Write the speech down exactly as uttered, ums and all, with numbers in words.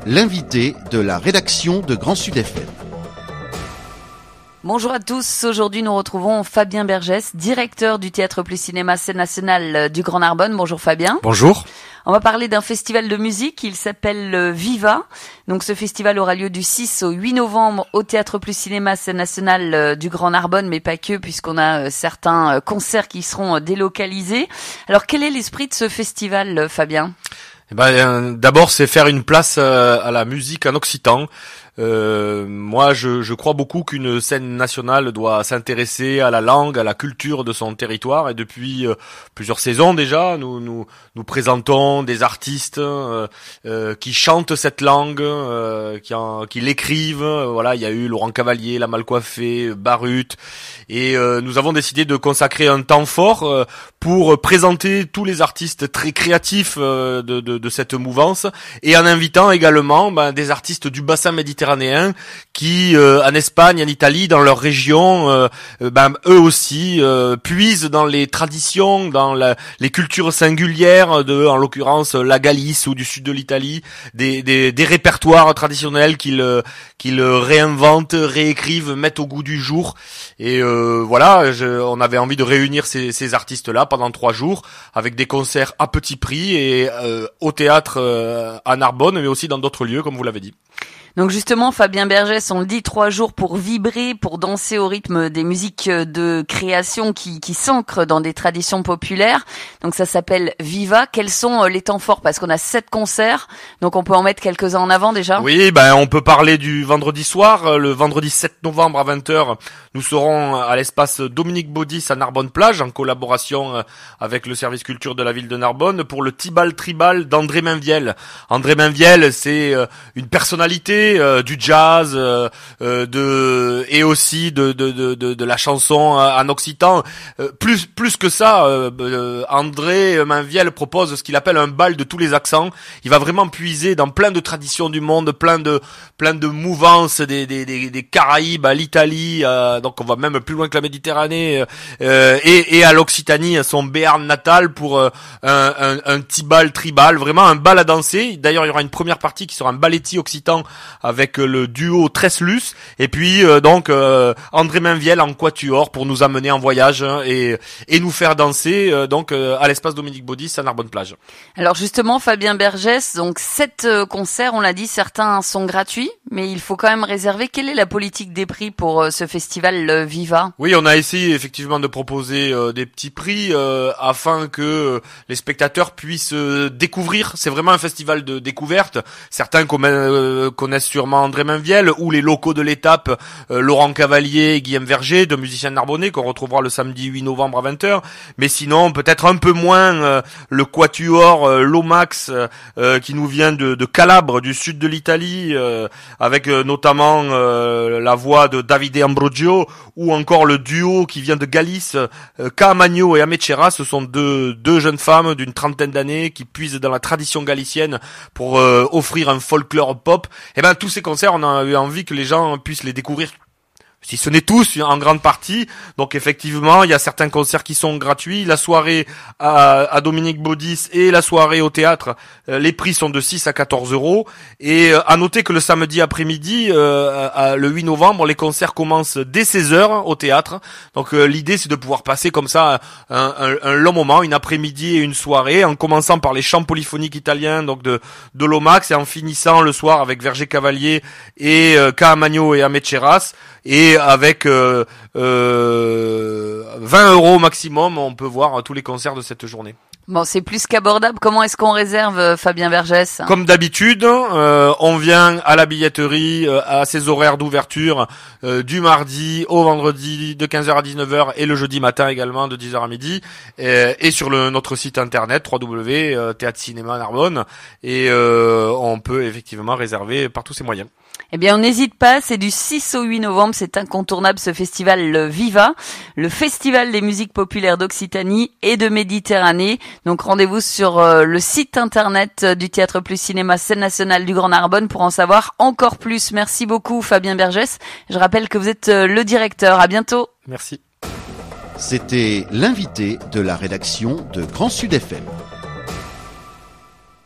l'invité de la rédaction de Grand Sud F M. Bonjour à tous, aujourd'hui nous retrouvons Fabien Bergès, directeur du Théâtre Plus Cinéma Scène Nationale du Grand Narbonne. Bonjour Fabien. Bonjour. On va parler d'un festival de musique, il s'appelle Viva. Donc ce festival aura lieu du six au huit novembre au Théâtre Plus Cinéma Scène Nationale du Grand Narbonne, mais pas que, puisqu'on a certains concerts qui seront délocalisés. Alors quel est l'esprit de ce festival, Fabien ? Eh ben, euh, d'abord, c'est faire une place euh, à la musique en occitan. Euh, moi, je, je crois beaucoup qu'une scène nationale doit s'intéresser à la langue, à la culture de son territoire. Et depuis euh, plusieurs saisons déjà, nous nous, nous présentons des artistes euh, euh, qui chantent cette langue, euh, qui, en, qui l'écrivent. Voilà, il y a eu Laurent Cavalier, La Malcoiffée, Barut. Et euh, nous avons décidé de consacrer un temps fort euh, pour présenter tous les artistes très créatifs euh, de, de, de cette mouvance, et en invitant également ben, des artistes du bassin méditerranéen qui, euh, en Espagne, en Italie, dans leur région, euh, ben, eux aussi euh, puisent dans les traditions, dans la, les cultures singulières de, en l'occurrence, la Galice ou du sud de l'Italie, des, des, des répertoires traditionnels qu'ils, qu'ils réinventent, réécrivent, mettent au goût du jour. Et euh, voilà, je, on avait envie de réunir ces, ces artistes-là pendant trois jours avec des concerts à petit prix et euh, au théâtre euh, à Narbonne, mais aussi dans d'autres lieux, comme vous l'avez dit. Donc justement, Fabien Bergès, on le dit, trois jours pour vibrer, pour danser au rythme des musiques de création qui, qui s'ancrent dans des traditions populaires. Donc ça s'appelle Viva. Quels sont les temps forts ? Parce qu'on a sept concerts, donc on peut en mettre quelques-uns en avant déjà. Oui, ben on peut parler du vendredi soir. Le vendredi sept novembre à vingt heures, nous serons à l'espace Dominique Baudis à Narbonne-Plage, en collaboration avec le service culture de la ville de Narbonne, pour le Tibal Tribal d'André Mainviel. André Mainviel, c'est une personnalité Euh, du jazz euh, euh, de et aussi de de de de, de la chanson euh, en occitan. Euh, plus plus que ça, euh, euh, André Mainviel propose ce qu'il appelle un bal de tous les accents. Il va vraiment puiser dans plein de traditions du monde, plein de plein de mouvances des des des, des Caraïbes à l'Italie, euh, donc on va même plus loin que la Méditerranée, euh, et et à l'Occitanie, son Béarn natal, pour euh, un un un tibal tribal, vraiment un bal à danser. D'ailleurs, il y aura une première partie qui sera un balletti occitan avec le duo Tresslus, et puis euh, donc euh, André Mainviel en quatuor pour nous amener en voyage hein, et et nous faire danser euh, donc euh, à l'espace Dominique Baudis à Narbonne-Plage. Alors justement, Fabien Bergès, donc sept euh, concerts, on l'a dit, certains sont gratuits, mais il faut quand même réserver. Quelle est la politique des prix pour euh, ce festival euh, Viva ? Oui, on a essayé effectivement de proposer euh, des petits prix euh, afin que euh, les spectateurs puissent euh, découvrir. C'est vraiment un festival de découverte. Certains commen- euh, connaissent sûrement André Mainviel, ou les locaux de l'étape, euh, Laurent Cavalier et Guillaume Verger, deux musiciens narbonnais qu'on retrouvera le samedi huit novembre à vingt heures. Mais sinon, peut-être un peu moins euh, le quatuor euh, Lomax euh, qui nous vient de, de Calabre, du sud de l'Italie, euh, avec euh, notamment euh, la voix de Davide Ambrogio, ou encore le duo qui vient de Galice, euh, Caamagno et Amechera. Ce sont deux, deux jeunes femmes d'une trentaine d'années qui puisent dans la tradition galicienne pour euh, offrir un folklore pop. Et ben tous ces concerts, on a eu envie que les gens puissent les découvrir, si ce n'est tous, en grande partie. Donc effectivement, il y a certains concerts qui sont gratuits. La soirée à, à Dominique Baudis et la soirée au théâtre, euh, les prix sont de six à quatorze euros. Et euh, à noter que le samedi après-midi, euh, à, le huit novembre, les concerts commencent dès seize heures au théâtre. Donc euh, l'idée, c'est de pouvoir passer comme ça un, un, un long moment, une après-midi et une soirée, en commençant par les chants polyphoniques italiens donc de, de Lomax, et en finissant le soir avec Verger Cavalier et euh, Caamagno et Amecheras. Et avec euh, euh, vingt euros maximum, on peut voir tous les concerts de cette journée. Bon, c'est plus qu'abordable. Comment est-ce qu'on réserve, Fabien Bergès ? Comme d'habitude, euh, on vient à la billetterie euh, à ses horaires d'ouverture euh, du mardi au vendredi de quinze heures à dix-neuf heures, et le jeudi matin également de dix heures à midi, et, et sur le, notre site internet w w w point théâtre cinéma narbonne, et euh, on peut effectivement réserver par tous ces moyens. Eh bien, on n'hésite pas, c'est du six au huit novembre, c'est incontournable ce festival le Viva, le festival des musiques populaires d'Occitanie et de Méditerranée. Donc rendez-vous sur euh, le site internet du Théâtre Plus Cinéma Scène Nationale du Grand Narbonne pour en savoir encore plus. Merci beaucoup Fabien Bergès. Je rappelle que vous êtes euh, le directeur. À bientôt. Merci. C'était l'invité de la rédaction de Grand Sud F M.